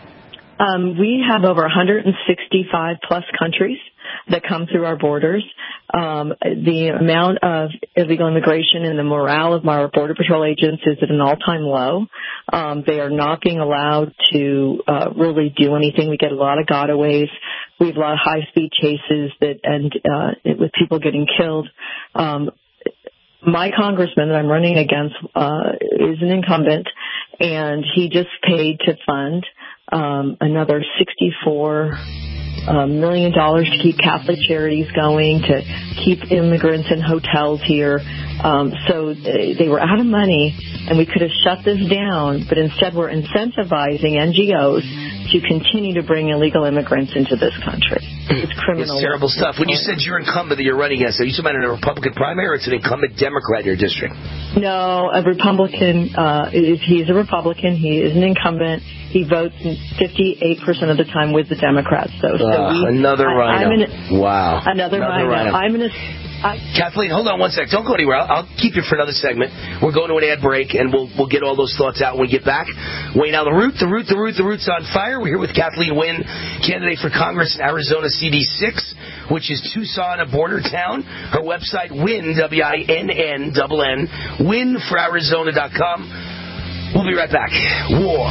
S18: Um, we have over one hundred sixty-five plus countries that come through our borders. Um, the amount of illegal immigration and the morale of our Border Patrol agents is at an all-time low. Um, they are not being allowed to uh, really do anything. We get a lot of gotaways. We have a lot of high-speed chases that end uh, with people getting killed. Um, my congressman that I'm running against uh, is an incumbent, and he just paid to fund um, another sixty-four A million dollars to keep Catholic Charities going, to keep immigrants in hotels here. Um, so they, they were out of money, and we could have shut this down, but instead we're incentivizing N G Os to continue to bring illegal immigrants into this country. It's criminal.
S4: It's terrible stuff. When you said you're incumbent that you're running against, are you talking about in a Republican primary, or it's an incumbent Democrat in your district?
S18: No, a Republican. Uh, he's a Republican. He is an incumbent. He votes fifty-eight percent of the time with the Democrats, though. So
S4: uh,
S18: we,
S4: another
S18: I,
S4: rhino.
S18: I'm in a,
S4: wow.
S18: Another, another rhino. rhino. I'm in a... I,
S4: Kathleen, hold on one sec. Don't go anywhere. I'll, I'll keep you for another segment. We're going to an ad break, and we'll we'll get all those thoughts out when we get back. Wayne, now the root, the root, the root, the root's on fire. We're here with Kathleen Wynne, candidate for Congress in Arizona C D six, which is Tucson, a border town. Her website, Wynn, W I N N, double N, win for arizona dot com. We'll be right back. War.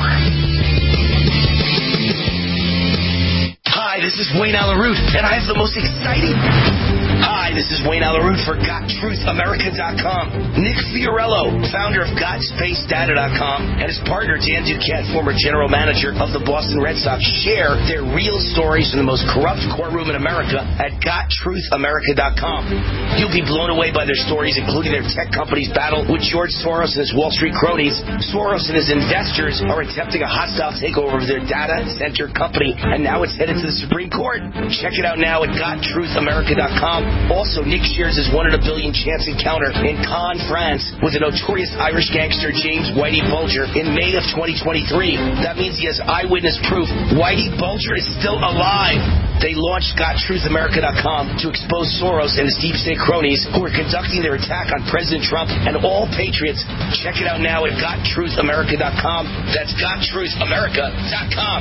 S4: Hi, this is Wayne Allyn Root, and I have the most exciting... Hi, this is Wayne Allyn Root for got truth america dot com. Nick Fiorello, founder of got space data dot com, and his partner Dan Duquette, former general manager of the Boston Red Sox, share their real stories from the most corrupt courtroom in America at got truth america dot com. You'll be blown away by their stories, including their tech company's battle with George Soros and his Wall Street cronies. Soros and his investors are attempting a hostile takeover of their data center company, and now it's headed to the Supreme Court. Check it out now at got truth america dot com. Also, Nick shares his one in a billion chance encounter in Cannes, France, with the notorious Irish gangster James Whitey Bulger in May of twenty twenty-three. That means he has eyewitness proof Whitey Bulger is still alive. They launched got truth america dot com to expose Soros and his deep state cronies who are conducting their attack on President Trump and all patriots. Check it out now at got truth america dot com. That's got truth america dot com.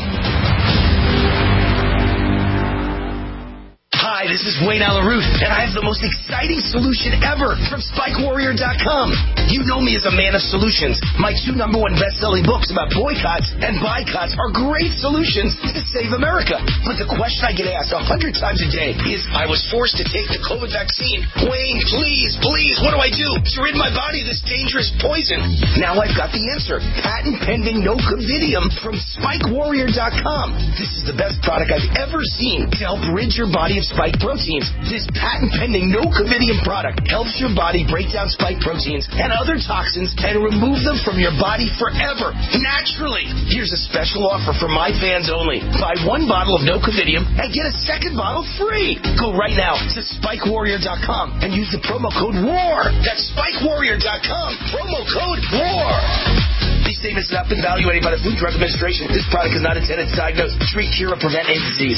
S4: Hi, this is Wayne Allyn Root, and I have the most exciting solution ever from Spike Warrior dot com. You know me as a man of solutions. My two number one best-selling books about boycotts and boycotts are great solutions to save America. But the question I get asked a hundred times a day is, I was forced to take the COVID vaccine. Wayne, please, please, what do I do to rid my body of this dangerous poison? Now I've got the answer. Patent-pending Nocovidium from Spike Warrior dot com. This is the best product I've ever seen to help rid your body of spike proteins. This patent-pending Nocovidium product helps your body break down spike proteins and other toxins and remove them from your body forever, naturally. Here's a special offer for my fans only. Buy one bottle of Nocovidium and get a second bottle free. Go right now to Spike Warrior dot com and use the promo code WAR. That's Spike Warrior dot com. Promo code WAR. These statements have not been evaluated by the Food and Drug Administration. This product is not intended to diagnose, treat, cure, or prevent any disease.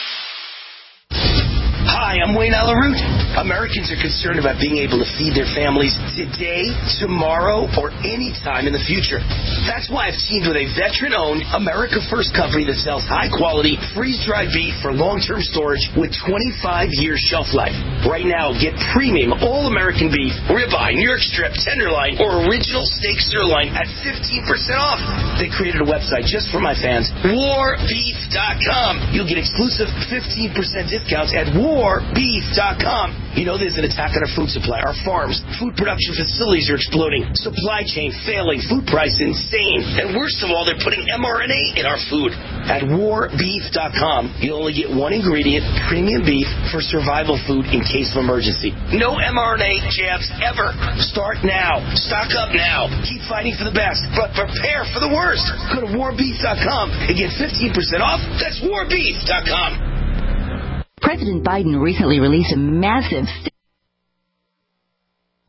S4: Hi, I'm Wayne Allyn Root. Americans are concerned about being able to feed their families today, tomorrow, or any time in the future. That's why I've teamed with a veteran-owned, America First company that sells high-quality, freeze-dried beef for long-term storage with twenty-five year shelf life. Right now, get premium all-American beef, ribeye, New York strip, tenderloin, or original steak sirloin at fifteen percent off. They created a website just for my fans, war beef dot com. You'll get exclusive fifteen percent discounts at war beef dot com. You know there's an attack on our food supply. Our farms, food production facilities are exploding. Supply chain failing. Food price insane. And worst of all, they're putting M R N A in our food. At war beef dot com, you'll only get one ingredient, premium beef, for survival food in case of emergency. No M R N A jabs ever. Start now. Stock up now. Keep fighting for the best, but prepare for the worst. Go to war beef dot com and get fifteen percent off. That's war beef dot com.
S19: President Biden recently released a massive...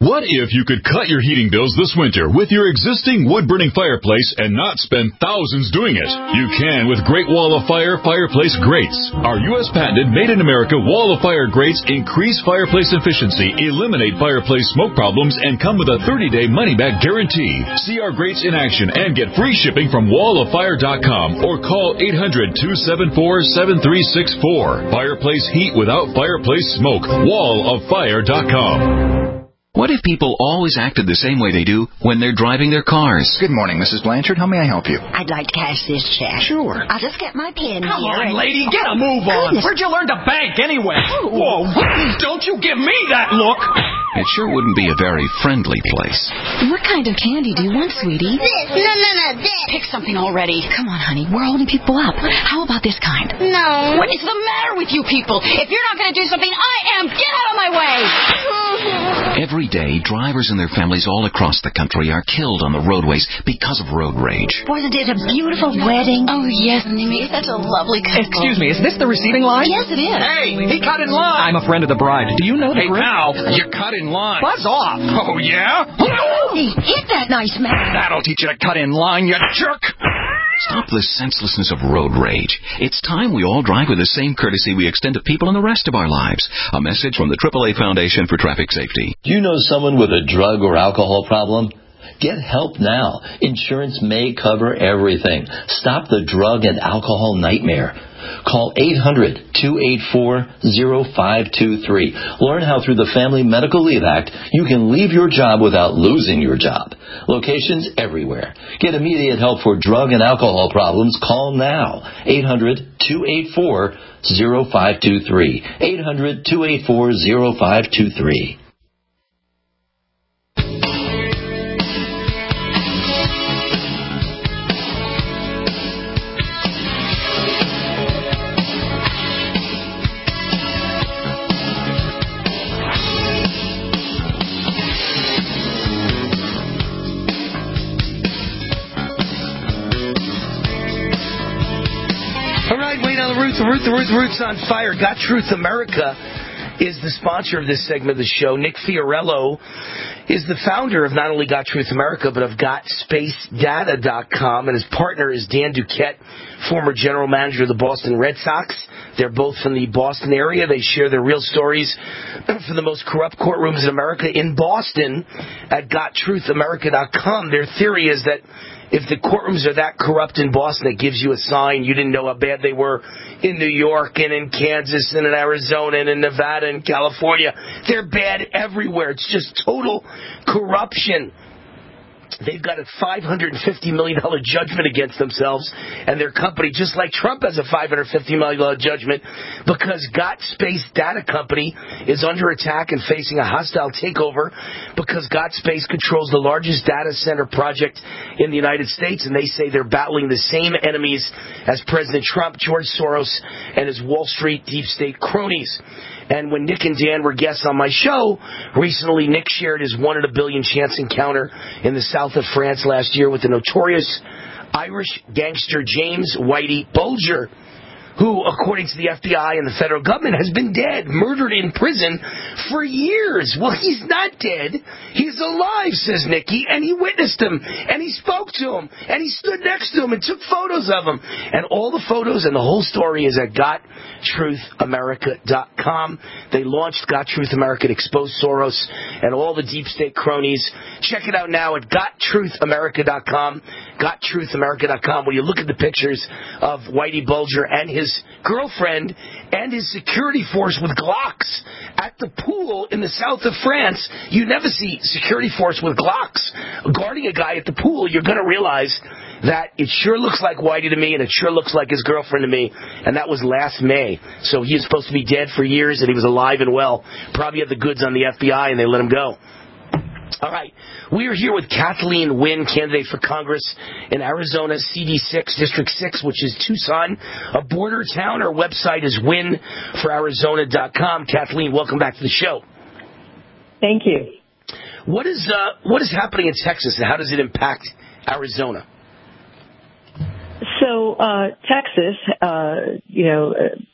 S12: What if you could cut your heating bills this winter with your existing wood-burning fireplace and not spend thousands doing it? You can with Great Wall of Fire fireplace grates. Our U S patented made-in-America Wall of Fire grates increase fireplace efficiency, eliminate fireplace smoke problems, and come with a thirty-day money-back guarantee. See our grates in action and get free shipping from wall of fire dot com or call eight hundred, two seven four, seven three six four. Fireplace heat without fireplace smoke. wall of fire dot com.
S14: What if people always acted the same way they do when they're driving their cars?
S19: Good morning, Missus Blanchard. How may I help you?
S20: I'd like to cash this check.
S19: Sure.
S20: I'll just get my pen
S21: Come
S20: here.
S21: on, lady, get a move on.
S20: Goodness.
S21: Where'd you learn to bank anyway? Whoa, don't you give me that look.
S14: It sure wouldn't be a very friendly place.
S20: What kind of candy do you want, sweetie?
S13: This. No, no, no, this.
S20: Pick something already. Come on, honey. We're holding people up. How about this kind?
S13: No.
S20: What is the matter with you people? If you're not going to do something, I am. Get out of my way.
S14: Every day, drivers and their families all across the country are killed on the roadways because of road rage.
S20: Wasn't it a beautiful wedding? Oh, yes, and they made such a lovely couple.
S21: Excuse me, is this the receiving line?
S20: Yes, it is.
S21: Hey, he cut in line. I'm a friend of the bride. Do you know the Hey, group? pal, you cut in line. Buzz off. Oh, yeah?
S20: Hey, hit that nice man.
S21: That'll teach you to cut in line, you jerk.
S14: Stop the senselessness of road rage. It's time we all drive with the same courtesy we extend to people in the rest of our lives. A message from the triple A Foundation for Traffic Safety.
S22: Do you know someone with a drug or alcohol problem? Get help now. Insurance may cover everything. Stop the drug and alcohol nightmare. Call eight hundred, two eight four, zero five two three. Learn how through the Family Medical Leave Act you can leave your job without losing your job. Locations everywhere. Get immediate help for drug and alcohol problems. Call now. eight hundred, two eight four, zero five two three. eight hundred, two eight four, zero five two three.
S4: The Root, the Root, the Root's on fire. Got Truth America is the sponsor of this segment of the show. Nick Fiorello is the founder of not only Got Truth America, but of got space data dot com, and his partner is Dan Duquette, former general manager of the Boston Red Sox. They're both from the Boston area. They share their real stories for the most corrupt courtrooms in America in Boston at got truth america dot com. Their theory is that if the courtrooms are that corrupt in Boston, it gives you a sign you didn't know how bad they were in New York and in Kansas and in Arizona and in Nevada and California. They're bad everywhere. It's just total corruption. They've got a five hundred fifty million dollars judgment against themselves and their company, just like Trump has a five hundred fifty million dollars judgment, because Got Space Data Company is under attack and facing a hostile takeover because Got Space controls the largest data center project in the United States, and they say they're battling the same enemies as President Trump, George Soros, and his Wall Street deep state cronies. And when Nick and Dan were guests on my show, recently Nick shared his one in a billion chance encounter in the south of France last year with the notorious Irish gangster James Whitey Bulger, who, according to the F B I and the federal government, has been dead, murdered in prison for years. Well, he's not dead. He's alive, says Nikki, and he witnessed him, and he spoke to him, and he stood next to him and took photos of him. And all the photos and the whole story is at got truth america dot com. They launched Got Truth America to expose Soros and all the deep state cronies. Check it out now at got truth america dot com, got truth america dot com. When you look at the pictures of Whitey Bulger and his girlfriend and his security force with Glocks at the pool in the south of France, you never see security force with Glocks guarding a guy at the pool. You're going to realize that it sure looks like Whitey to me, and it sure looks like his girlfriend to me, and that was last May. So he is supposed to be dead for years, and he was alive and well. Probably had the goods on the F B I, and they let him go. All right, we are here with Kathleen Wynne, candidate for Congress in Arizona, C D six, District six, which is Tucson, a border town. Our website is win for arizona dot com. Kathleen, welcome back to the show.
S18: Thank you.
S4: What is uh, what is happening in Texas, and how does it impact Arizona?
S18: So uh, Texas, uh, you know,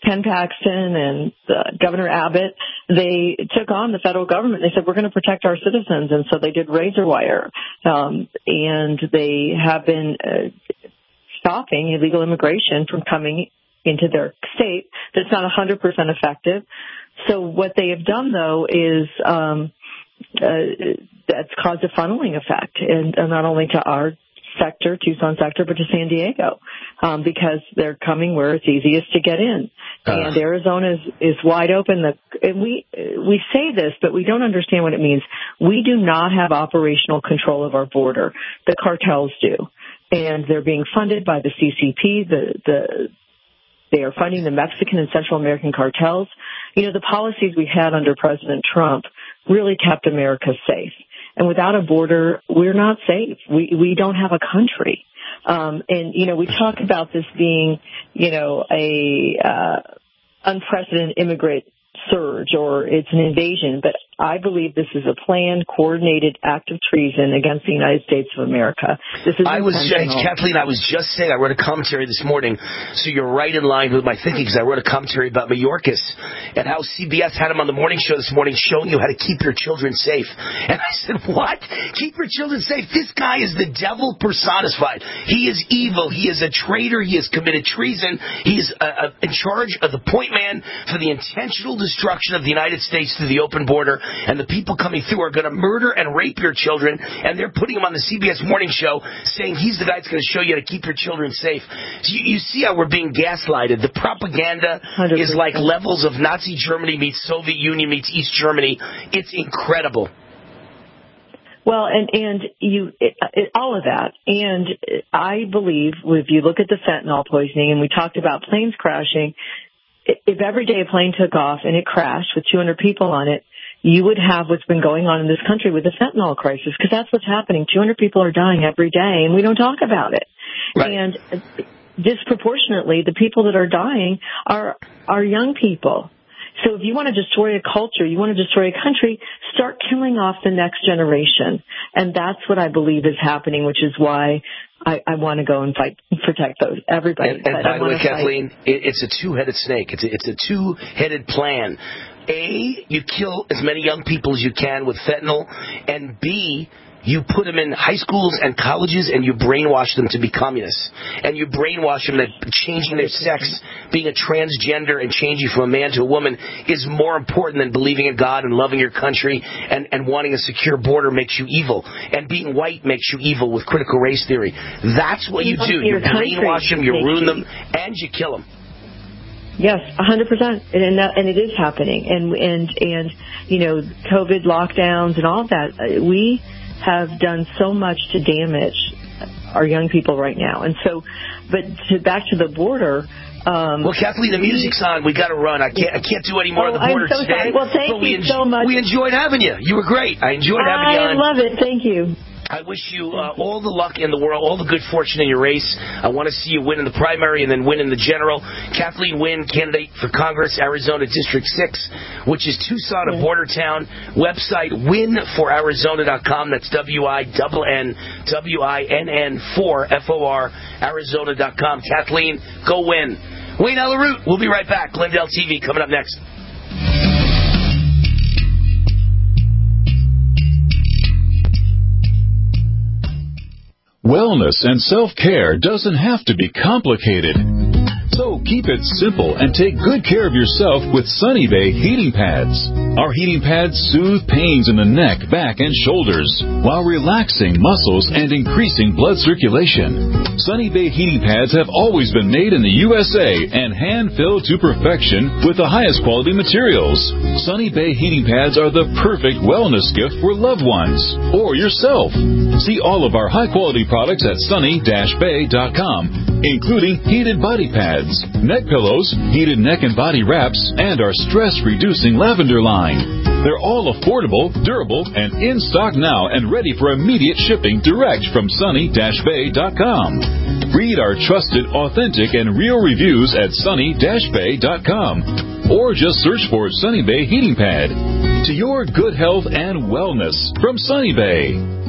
S18: Ken Paxton and uh, Governor Abbott, they took on the federal government. They said, we're going to protect our citizens. And so they did razor wire. Um, and they have been uh, stopping illegal immigration from coming into their state. That's not one hundred percent effective. So what they have done, though, is um, uh, that's caused a funneling effect, and, and not only to our sector, Tucson sector, but to San Diego, um, because they're coming where it's easiest to get in. Uh. And Arizona is, is wide open. The, and we we say this, but we don't understand what it means. We do not have operational control of our border. The cartels do. And they're being funded by the C C P. The, the They are funding the Mexican and Central American cartels. You know, the policies we had under President Trump really kept America safe. And without a border, we're not safe. We we don't have a country. Um, and, you know, we talk about this being, you know, a uh, unprecedented immigrant surge or it's an invasion, but I believe this is a planned, coordinated act of treason against the United States of America. This is
S4: I was just, Kathleen, I was just saying, I wrote a commentary this morning, so you're right in line with my thinking, because I wrote a commentary about Mayorkas and how C B S had him on the morning show this morning showing you how to keep your children safe. And I said, what? Keep your children safe? This guy is the devil personified. He is evil. He is a traitor. He has committed treason. He is uh, uh, in charge of the point man for the intentional destruction of the United States through the open border. And the people coming through are going to murder and rape your children, and they're putting him on the C B S morning show saying he's the guy that's going to show you how to keep your children safe. So you, you see how we're being gaslighted. The propaganda one hundred percent is like levels of Nazi Germany meets Soviet Union meets East Germany. It's incredible.
S18: Well, and, and you, it, it, all of that. And I believe if you look at the fentanyl poisoning, and we talked about planes crashing, if every day a plane took off and it crashed with two hundred people on it, you would have what's been going on in this country with the fentanyl crisis, because that's what's happening. two hundred people are dying every day, and we don't talk about it. Right. And disproportionately, the people that are dying are are young people. So if you want to destroy a culture, you want to destroy a country, start killing off the next generation. And that's what I believe is happening, which is why I, I want to go and fight, protect those, everybody.
S4: And, and by the way, Kathleen, it, it's a two-headed snake. It's a, it's a two-headed plan. A, you kill as many young people as you can with fentanyl, and B, you put them in high schools and colleges and you brainwash them to be communists. And you brainwash them that changing their sex, being a transgender and changing from a man to a woman is more important than believing in God and loving your country and, and wanting a secure border makes you evil. And being white makes you evil with critical race theory. That's what you do. You brainwash them, you ruin them, and you kill them.
S18: Yes, a hundred percent, and that, and it is happening, and and and you know, COVID lockdowns and all of that. We have done so much to damage our young people right now, and so, but to back to the border. Um,
S4: well, Kathleen, the music's on. We got to run. I can't. I can't do any more
S18: oh,
S4: of the border
S18: I'm so
S4: today.
S18: Sorry. Well, thank
S4: but we
S18: you
S4: en-
S18: so much.
S4: We enjoyed having you. You were great. I enjoyed having
S18: I
S4: you on.
S18: I love it. Thank you.
S4: I wish you uh, all the luck in the world, all the good fortune in your race. I want to see you win in the primary and then win in the general. Kathleen Wynne, candidate for Congress, Arizona District six, which is Tucson, a border town. Website, win for arizona dot com. That's W I N N W I N N for F O R, Arizona dot com. Kathleen, go win. Wayne Allyn Root, we'll be right back. Glendale T V coming up next.
S12: Wellness and self-care doesn't have to be complicated. So keep it simple and take good care of yourself with Sunny Bay heating pads. Our heating pads soothe pains in the neck, back, and shoulders while relaxing muscles and increasing blood circulation. Sunny Bay heating pads have always been made in the U S A and hand-filled to perfection with the highest quality materials. Sunny Bay heating pads are the perfect wellness gift for loved ones or yourself. See all of our high-quality products at sunny dash bay dot com, including heated body pads, neck pillows, heated neck and body wraps, and our stress-reducing lavender line. They're all affordable, durable, and in stock now and ready for immediate shipping direct from sunny dash bay dot com. Read our trusted, authentic, and real reviews at sunny dash bay dot com, or just search for Sunny Bay Heating Pad. To your good health and wellness from Sunny Bay.